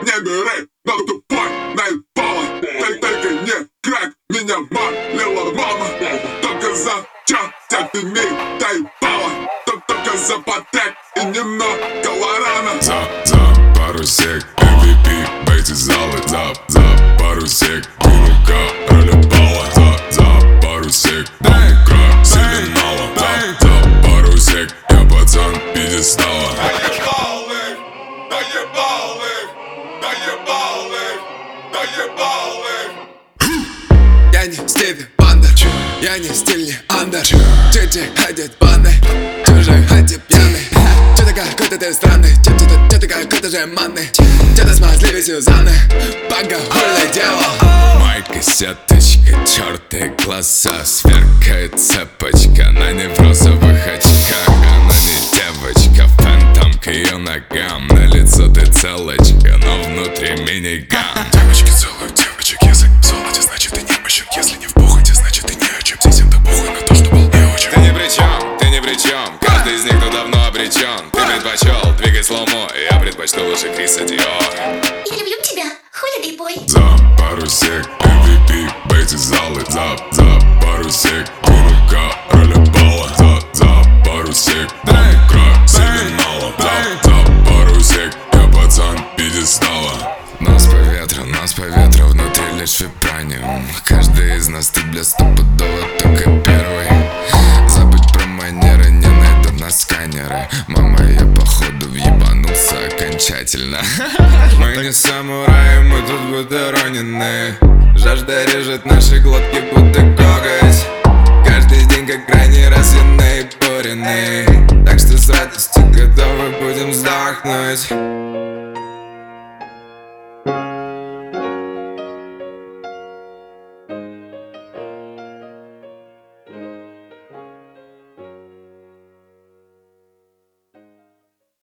не бери, но тупой наебала. Только не крак, меня молила мама. Только за чат ты мне доебала. Только за потрек и немного лорана. За пару сек MVP, бейте залы. За пару сек ты рука ролебала. За пару сек дом крак сигнала. За пару сек я пацан пьедестала. Я не Стиви Вандер, я не стильный андер. Чуть-чуть ходит бандой, чужой ходит пьяный. Че-то какой-то ты странный, че-то какой-то же манный. Че-то смазливый Сюзанны, поговорный дело. Майка, сеточка, черты глаза, сверкает цепочка на неврозовых очках. Она не девочка, фэнтом к ее ногам. На лицо ты целочка, но внутри миниган. Девочки целуют девочек, язык в золоте, значит ты немощен. Если не в похоти, значит ты не о чем. Здесь им-то похуй на то, что был не очень. Ты ни при чем, ты ни при чем. Каждый из них тут давно обречен. Ты предпочел двигать слоумо, я предпочту лучше Криса Диор. Я люблю тебя, хули бейбой. За пару сек MVP, бейте залы. За пару сек ты рука ролебала. За пару сек дом крак сигнала. За пару сек я пацан пьедестала. Нас по ветру, внутри лишь вибраниум. Каждый из нас тут для стопудово только первый. Забудь про манеры, не найдут нас сканеры. Мама, я походу въебанулся окончательно. Мы не самураи, мы тут будто ронены. Жажда режет наши глотки, будто коготь. Каждый день как крайний раз я наипоренный. Так что с радостью готовы будем сдохнуть.